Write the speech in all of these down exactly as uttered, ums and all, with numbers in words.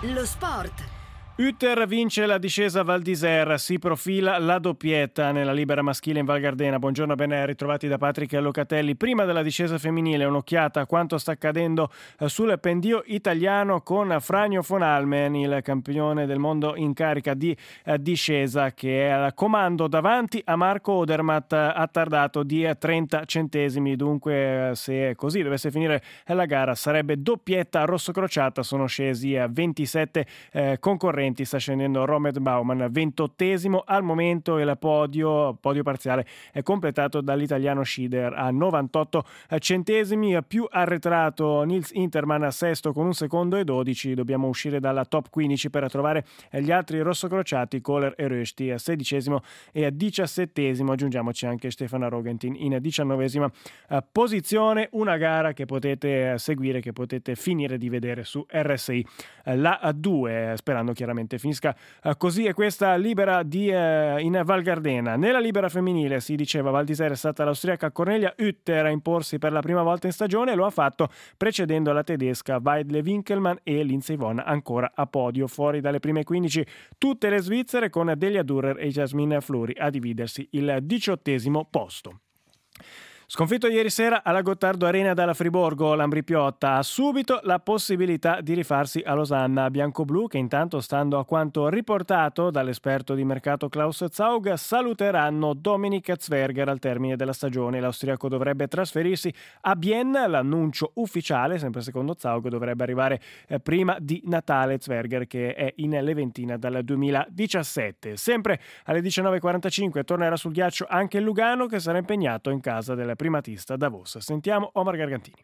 Lo sport. Utter vince la discesa Val d'Isère, si profila la doppietta nella libera maschile in Val Gardena. Buongiorno, ben ritrovati da Patrick Locatelli. Prima della discesa femminile, un'occhiata a quanto sta accadendo sul pendio italiano con Franjo von Halmen, il campione del mondo in carica di discesa, che è al comando davanti a Marco Odermatt, attardato di trenta centesimi. Dunque, se così dovesse finire la gara, sarebbe doppietta rossocrociata. Sono scesi ventisette eh, concorrenti. Sta scendendo Romet Baumann, ventottesimo al momento. Il podio, podio parziale è completato dall'italiano Schieder a novantotto centesimi. Più arretrato Nils Intermann, sesto con un secondo e dodici. Dobbiamo uscire dalla top quindici per trovare gli altri rossocrociati, Kohler e Rösti, sedicesimo e diciassettesimo. Aggiungiamoci anche Stefan Rogentin in diciannovesima posizione. Una gara che potete seguire, che potete finire di vedere su R S I la due, sperando chiaramente finisca uh, così. È questa libera di, uh, in Val Gardena. Nella libera femminile, si diceva, Val d'Isère è stata l'austriaca Cornelia Utter a imporsi per la prima volta in stagione, e lo ha fatto precedendo la tedesca Weidle Winkelmann e Lindsey Vonn ancora a podio. Fuori dalle prime quindici tutte le svizzere, con Delia Durer e Jasmine Fleury a dividersi il diciottesimo posto. Sconfitto ieri sera alla Gottardo Arena dalla Friburgo, l'Ambri Piotta ha subito la possibilità di rifarsi a Losanna. Biancoblu, che intanto, stando a quanto riportato dall'esperto di mercato Klaus Zaug, saluteranno Dominik Zwerger al termine della stagione. L'austriaco dovrebbe trasferirsi a Bienne. L'annuncio ufficiale, sempre secondo Zaug, dovrebbe arrivare eh, prima di Natale. Zwerger, che è in Leventina dal duemiladiciassette. Sempre alle diciannove e quarantacinque tornerà sul ghiaccio anche il Lugano, che sarà impegnato in casa del primatista Davos. Sentiamo Omar Gargantini.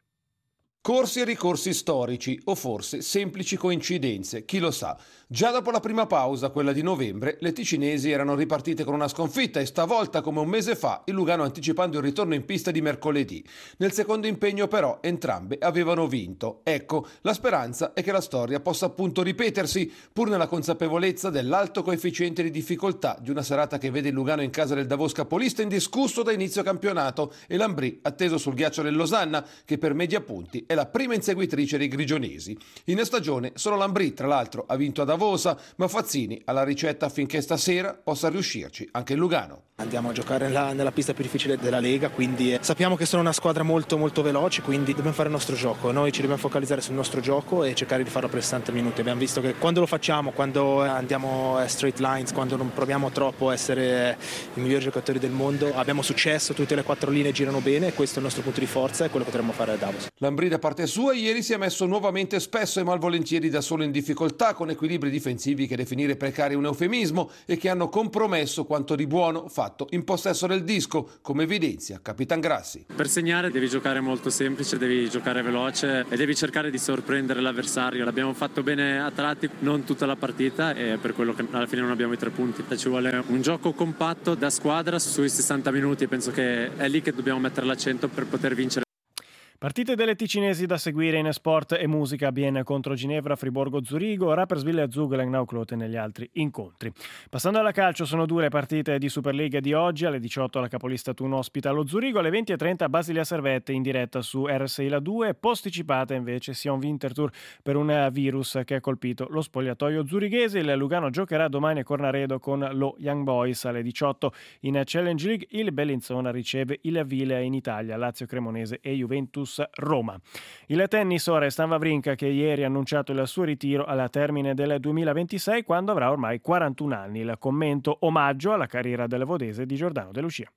Corsi e ricorsi storici, o forse semplici coincidenze, chi lo sa. Già dopo la prima pausa, quella di novembre, le ticinesi erano ripartite con una sconfitta, e stavolta, come un mese fa, il Lugano anticipando il ritorno in pista di mercoledì. Nel secondo impegno però entrambe avevano vinto. Ecco, la speranza è che la storia possa appunto ripetersi, pur nella consapevolezza dell'alto coefficiente di difficoltà di una serata che vede il Lugano in casa del Davos capolista indiscusso da inizio campionato, e l'Ambri atteso sul ghiaccio del Losanna, che per media punti è la prima inseguitrice dei grigionesi. In stagione solo l'Ambri, tra l'altro, ha vinto ad Avosa, ma Fazzini ha la ricetta affinché stasera possa riuscirci anche il Lugano. Andiamo a giocare nella, nella pista più difficile della Lega, quindi eh, sappiamo che sono una squadra molto molto veloce, quindi dobbiamo fare il nostro gioco. Noi ci dobbiamo focalizzare sul nostro gioco e cercare di farlo per sessanta minuti. Abbiamo visto che quando lo facciamo, quando andiamo a straight lines, quando non proviamo troppo a essere i migliori giocatori del mondo, abbiamo successo, tutte le quattro linee girano bene, e questo è il nostro punto di forza e quello che potremmo fare a Davos. L'Ambri da parte sua ieri si è messo nuovamente spesso e malvolentieri da solo in difficoltà, con equilibri difensivi che definire precari è un eufemismo, e che hanno compromesso quanto di buono fatto in possesso del disco, come evidenzia Capitan Grassi. Per segnare devi giocare molto semplice, devi giocare veloce e devi cercare di sorprendere l'avversario. L'abbiamo fatto bene a tratti, non tutta la partita, e per quello che alla fine non abbiamo i tre punti. Ci vuole un gioco compatto da squadra sui sessanta minuti, e penso che è lì che dobbiamo mettere l'accento per poter vincere. Partite delle ticinesi da seguire in sport e musica: Bienne contro Ginevra, Friburgo Zurigo, Rapperswil e Zug, Langnau Kloten negli altri incontri. Passando alla calcio, sono due le partite di Superlega di oggi. Alle diciotto la capolista Thun ospita lo Zurigo, alle venti e trenta Basilia Servette in diretta su R S I la due, posticipata invece Sion Winterthur per un virus che ha colpito lo spogliatoio zurighese. Il Lugano giocherà domani a Cornaredo con lo Young Boys. Alle diciotto in Challenge League il Bellinzona riceve il Vile in Italia, Lazio Cremonese e Juventus Roma. Il tennis ora è Stan Wawrinka, che ieri ha annunciato il suo ritiro alla termine del duemilaventisei, quando avrà ormai quarantuno anni. Il commento omaggio alla carriera del vodese di Giordano De Lucia.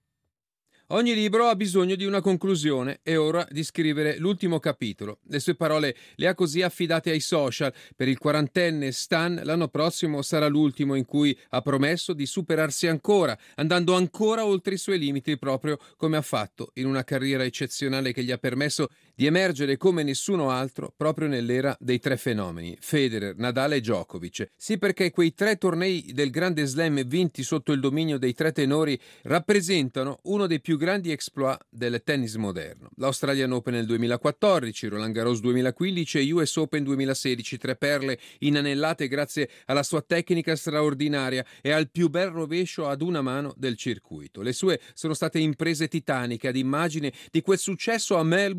Ogni libro ha bisogno di una conclusione, è ora di scrivere l'ultimo capitolo. Le sue parole le ha così affidate ai social. Per il quarantenne Stan l'anno prossimo sarà l'ultimo in cui ha promesso di superarsi ancora, andando ancora oltre i suoi limiti, proprio come ha fatto in una carriera eccezionale che gli ha permesso di emergere come nessuno altro proprio nell'era dei tre fenomeni, Federer, Nadal e Djokovic. Sì, perché quei tre tornei del Grande Slam vinti sotto il dominio dei tre tenori rappresentano uno dei più grandi exploit del tennis moderno. L'Australian Open nel duemilaquattordici, Roland Garros duemilaquindici e U S Open duemilasedici, tre perle inanellate grazie alla sua tecnica straordinaria e al più bel rovescio ad una mano del circuito. Le sue sono state imprese titaniche ad immagine di quel successo a Melbourne,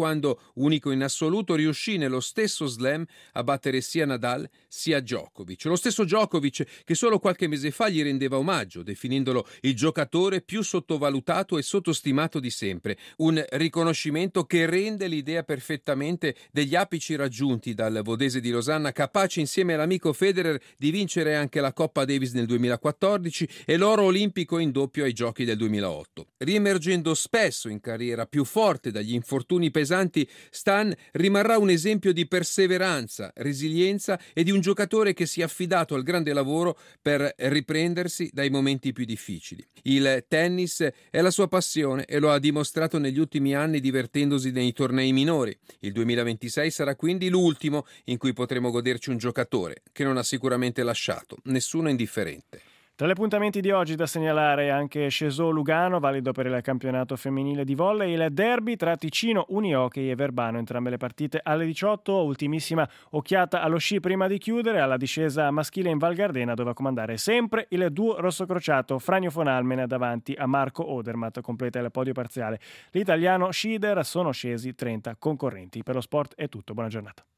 quando, unico in assoluto, riuscì nello stesso slam a battere sia Nadal sia Djokovic. Lo stesso Djokovic che solo qualche mese fa gli rendeva omaggio, definendolo il giocatore più sottovalutato e sottostimato di sempre. Un riconoscimento che rende l'idea perfettamente degli apici raggiunti dal vodese di Losanna, capace insieme all'amico Federer di vincere anche la Coppa Davis nel duemilaquattordici e l'oro olimpico in doppio ai Giochi del duemilaotto. Riemergendo spesso in carriera più forte dagli infortuni pesanti, Stan rimarrà un esempio di perseveranza, resilienza e di un giocatore che si è affidato al grande lavoro per riprendersi dai momenti più difficili. Il tennis è la sua passione e lo ha dimostrato negli ultimi anni divertendosi nei tornei minori. Il duemilaventisei sarà quindi l'ultimo in cui potremo goderci un giocatore che non ha sicuramente lasciato nessuno indifferente. Tra gli appuntamenti di oggi da segnalare anche Cesò-Lugano, valido per il campionato femminile di volley, il derby tra Ticino, Unihockey e Verbano, entrambe le partite alle diciotto. Ultimissima occhiata allo sci prima di chiudere, alla discesa maschile in Val Gardena, dove a comandare sempre il duo rossocrociato Franjo von Almen davanti a Marco Odermatt, completa il podio parziale. L'italiano Schieder, sono scesi trenta concorrenti. Per lo sport è tutto, buona giornata.